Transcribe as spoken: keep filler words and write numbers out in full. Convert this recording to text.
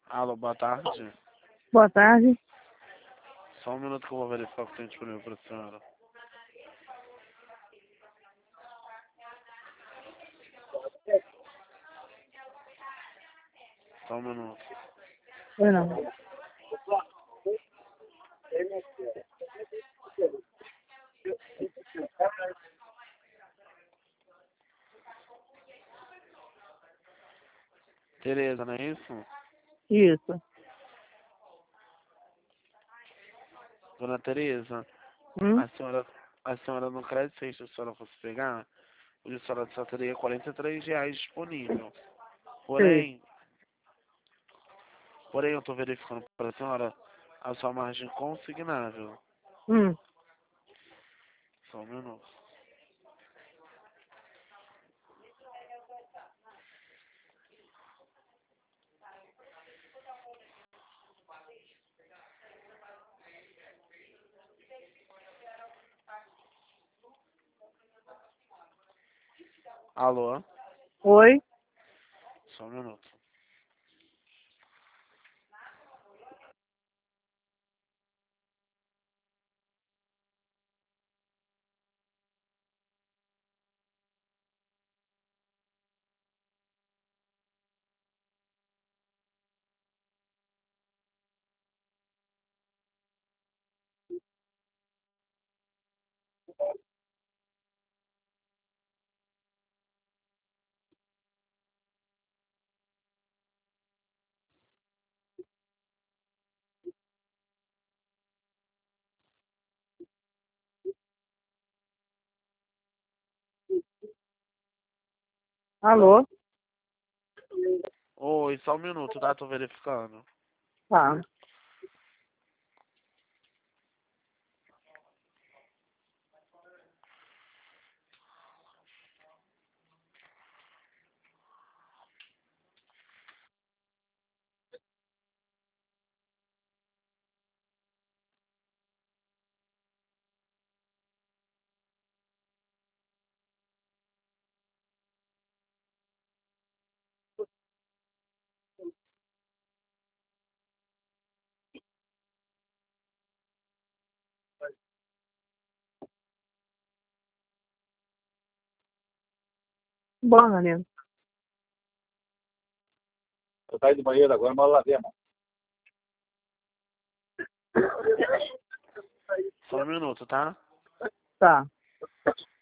Alô, boa tarde. Boa tarde. Só um minuto que eu vou verificar o que tem disponível para a senhora. Só um minuto. Eu não. Tereza, não é isso? Isso. Dona Tereza, Hum? a senhora, a senhora no crédito, se a senhora fosse pegar, hoje a senhora só teria quarenta e três reais disponível. Sei. Porém, porém eu estou verificando para a senhora a sua margem consignável. Hum. Só um minuto. Alô? Oi? Só um minuto. Alô? Oi, só um minuto, tá? Tô verificando. Tá. Bom, Daniel. Eu saí do banheiro agora, mas lá dentro. Só um minuto, tá? Tá.